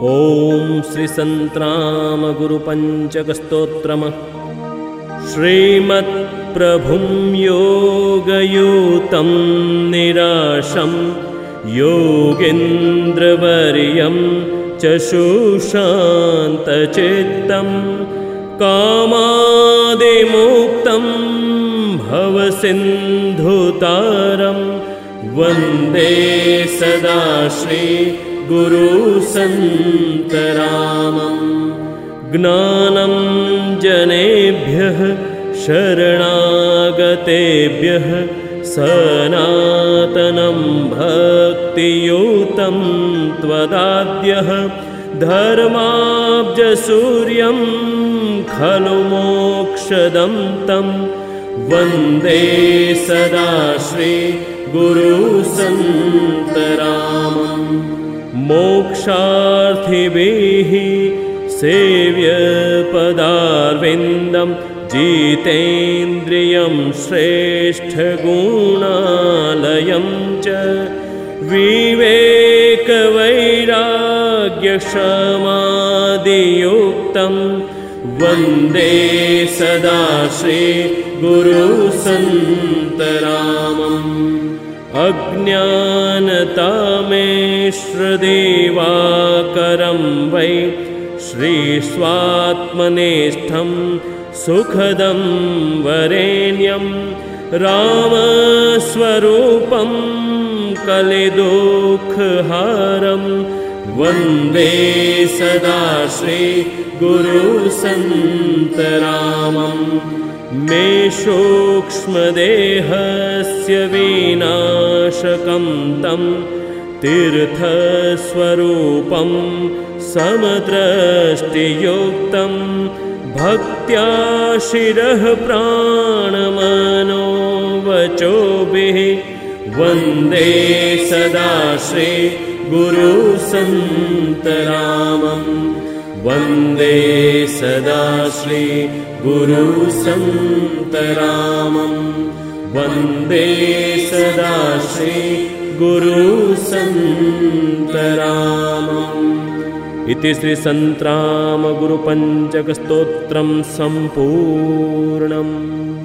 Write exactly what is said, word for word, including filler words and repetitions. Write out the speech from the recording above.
ॐ श्री संतराम गुरुपञ्चकस्तोत्रम्। श्रीमत्प्रभुं योगयूतं निराशं योगेन्द्रवर्यं च सुशान्तचित्तं कामादिमुक्तं भवसिन्धुतारं वन्दे सदा श्री गुरुसन्तरामं। ज्ञानं जनेभ्यः शरणागतेभ्यः सनातनं भक्तियुतं त्वदाद्यः धर्माब्जसूर्यं खलु मोक्षदं तं वन्दे सदा श्री गुरुसन्तरामम्। मोक्षार्थिभिः सेव्यपदारविन्दं जितेन्द्रियं श्रेष्ठगुणालयं च विवेकवैराग्यक्षमादियुक्तं वन्दे सदा श्री गुरुसन्तरामम्। अज्ञानतामेश्वरदिवाकरं वै श्रीस्वात्मनेष्ठं सुखदं वरेण्यं रामस्वरूपं कलिदुःखहारं वन्दे सदा श्री गुरुसन्तरामम्। मे सूक्ष्मदेहस्य विनाशकं तं तीर्थस्वरूपं समदृष्टियुक्तं भक्त्या शिरः प्राणमनो वचोभिः वन्दे सदा श्री गुरुसन्तरामम्। वन्दे सदा श्री गुरुसन्तरामम्। वन्दे सदा श्री गुरुसन्तरामम्। इति श्री संतराम गुरुपञ्चकस्तोत्रं सम्पूर्णम्।